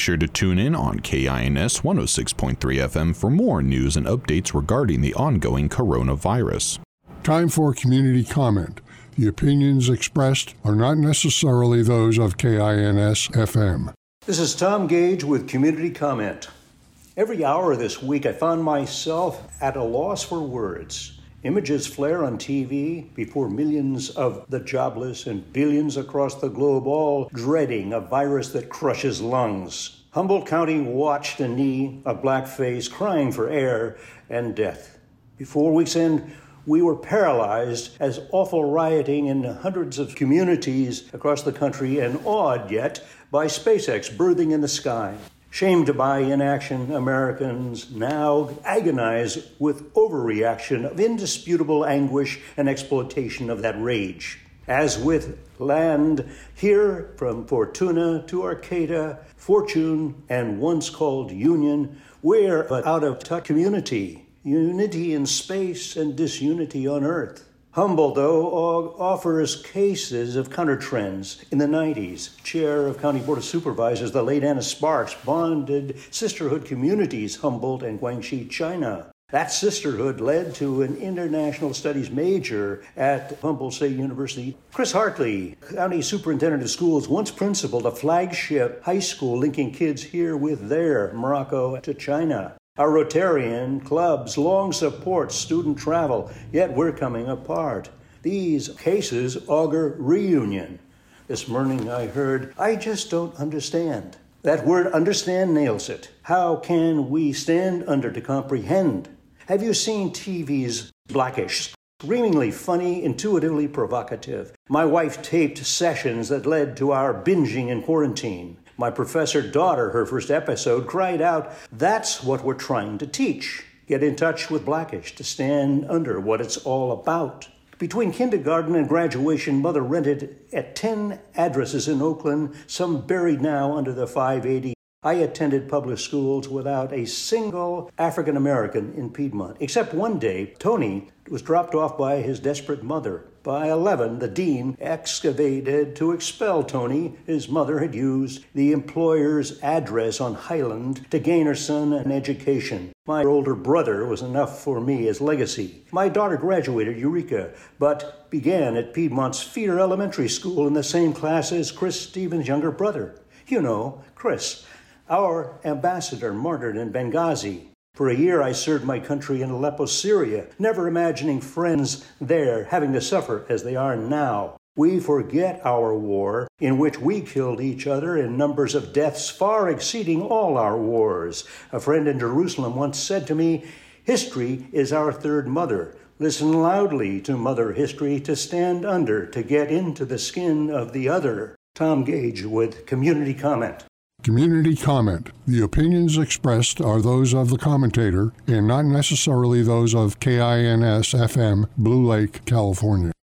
sure to tune in on KINS 106.3 FM for more news and updates regarding the ongoing coronavirus. Time for community comment. The opinions expressed are not necessarily those of KINS FM. This is Tom Gage with Community Comment. Every hour this week I found myself at a loss for words. Images flare on TV before millions of the jobless and billions across the globe all dreading a virus that crushes lungs. Humboldt County watched a knee, a black face, crying for air and death. Before week's end, we were paralyzed as awful rioting in hundreds of communities across the country and awed yet by SpaceX birthing in the sky. Shamed by inaction, Americans now agonize with overreaction of indisputable anguish and exploitation of that rage. As with land here from Fortuna to Arcata, Fortune, and once called Union, we're an out-of-touch community. Unity in space and disunity on Earth. Humboldt, though, offers cases of countertrends. In the 90s, chair of County Board of Supervisors, the late Anna Sparks, bonded sisterhood communities, Humboldt and Guangxi, China. That sisterhood led to an international studies major at Humboldt State University. Chris Hartley, county superintendent of schools, once principaled a flagship high school linking kids here with there, Morocco to China. Our Rotarian clubs long support student travel, yet we're coming apart. These cases augur reunion. This morning I heard, I just don't understand. That word understand nails it. How can we stand under to comprehend? Have you seen TV's Blackish? Screamingly funny, intuitively provocative. My wife taped sessions that led to our binging in quarantine. My professor daughter, her first episode, cried out, that's what we're trying to teach. Get in touch with Blackish to stand under what it's all about. Between kindergarten and graduation, Mother rented at 10 addresses in Oakland, some buried now under the 580. I attended public schools without a single African American in Piedmont, except one day, Tony was dropped off by his desperate mother. By 11, the dean excavated to expel Tony. His mother had used the employer's address on Highland to gain her son an education. My older brother was enough for me as legacy. My daughter graduated Eureka, but began at Piedmont's Feeder Elementary School in the same class as Chris Stevens' younger brother. You know, Chris, our ambassador martyred in Benghazi. For a year, I served my country in Aleppo, Syria, never imagining friends there having to suffer as they are now. We forget our war, in which we killed each other in numbers of deaths far exceeding all our wars. A friend in Jerusalem once said to me, history is our third mother. Listen loudly to Mother History to stand under, to get into the skin of the other. Tom Gage with Community Comment. Community comment. The opinions expressed are those of the commentator and not necessarily those of KINS FM, Blue Lake, California.